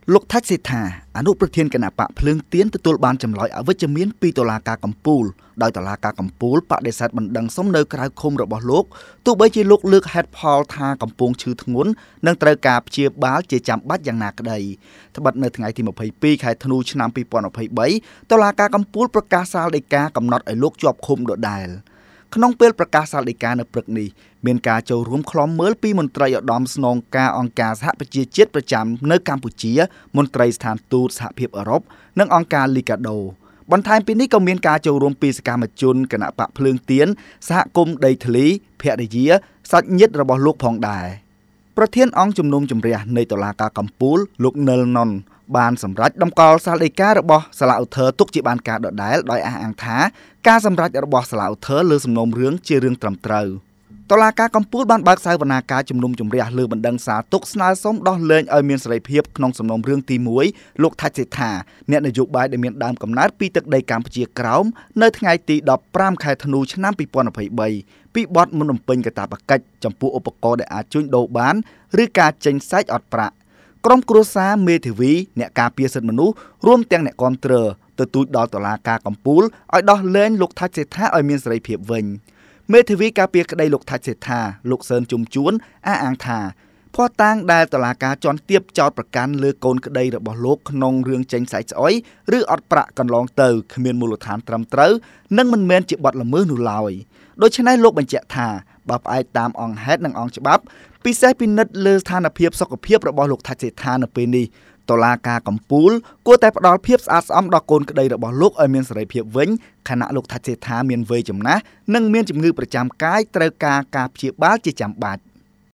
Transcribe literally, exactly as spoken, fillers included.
លោកថាច់សេដ្ឋាអនុប្រធានគណៈបកភ្លើងទៀនទទួលបានចម្លើយអវិជ្ជមានពីតុលាការកំពូលដោយតុលាការកំពូលបដិសេធបណ្ដឹងសុំនៅក្រៅឃុំរបស់លោកទោះបីជាលោកលើកហេតុផលថាកំពុងឈឺធ្ងន់និងត្រូវការព្យាបាលជាចាំបាច់យ៉ាងណាក្តីត្បិតនៅថ្ងៃទីម្ភៃពីរខែធ្នូឆ្នាំពីរពាន់ម្ភៃបីតុលាការកំពូលប្រកាសសាលដីកាកំណត់ឲ្យលោកជាប់ឃុំដដែលក្នុងពេលប្រកាសសាលដីកានៅព្រឹកនេះមានការចូលរួមខ្លំមើលពីមន្ត្រីឧត្តមស្នងការអង្គការសហប្រជាជាតិប្រចាំនៅកម្ពុជាមន្ត្រីស្ថានទូតសហភាពអឺរ៉ុបនិងអង្គការលីកាដូបន្ថែមពីនេះក៏មានការចូលរួមពីសកម្មជនគណៈបកភ្លើងទៀនសហគមន៍ដីធ្លីភរិយាសាច់ញាតិរបស់លោកផងដែរប្រធានអង្គជំនុំជម្រះនៃតុលាការកំពូលលោកនិលណុនបានសម្រេចដំកល់សាលដីការបស់សាលាឧទ្ធរទុកជាបានការដដែលដោយអះអាងថាការសម្រេចរបស់សាលាឧទ្ធរលើសំណុំរឿងជារឿងត្រឹមត្រូវតុលាការកំពូលបានបើកសវនាការជំនុំជម្រះលើបណ្ដឹងសារទុកស្នើសុំដោះលែងឲ្យមានសេរីភាពក្នុងសំណុំរឿងទីមួយលោកថាច់សេដ្ឋាអ្នកនយោបាយដែលមានដើមកំណើតពីទឹកដីកម្ពុជាក្រោមនៅថ្ងៃទីដប់ប្រាំខែធ្នូឆ្នាំពីរពាន់ម្ភៃបីពីបទមុនបំពេញកាតព្វកិច្ចចំពោះឧបករណ៍ដែលអាចជួញដូរបានឬការចេញសាច់អត់ប្រាក់ក្រុមគ្រួសារមេធាវីអ្នកការពារសិទ្ធិមនុស្សរួមទាំងអ្នកគាំទ្រទទូចដល់តុលាការកំពូលឲ្យដោះលែងលោកថាច់សេដ្ឋាឲ្យមានសេរីភាពវិញមេធាវីការពារក្តីលោកថាច់សេដ្ឋាលោកសឿនជុំជួនអះអាងថាភស្តុតាងដែលតុលាការជាន់ទាបចោទប្រកាន់លើកូនក្តីរបស់លោកក្នុងរឿងចេញសាច់ស្អុយឬអត់ប្រាក់កន្លងទៅគ្មានមូលដ្ឋានត្រឹមត្រូវនិងមិនមែនជាបទល្មើសនោះឡើយដូច្នេះលោកបញ្ជាក់ថាបើផ្អែកតាមអង្គហេតុនិងអង្គច្បាប់ពិសេសពិនិត្យលើស្ថានភាពសុខភាពរបស់លោកថាច់សេដ្ឋានៅពេលនេះតុលាការកំពូលគួរតែផ្ដល់ភាពស្អាតស្អំដល់កូនក្តីរបស់លោកឲ្យមានសេរីភាពវិញខណៈលោកថាច់សេដ្ឋាមានវ័យចំណាស់និងមានជំងឺប្រចាំកាយត្រូវការការព្យាបាលជាចាំបាច់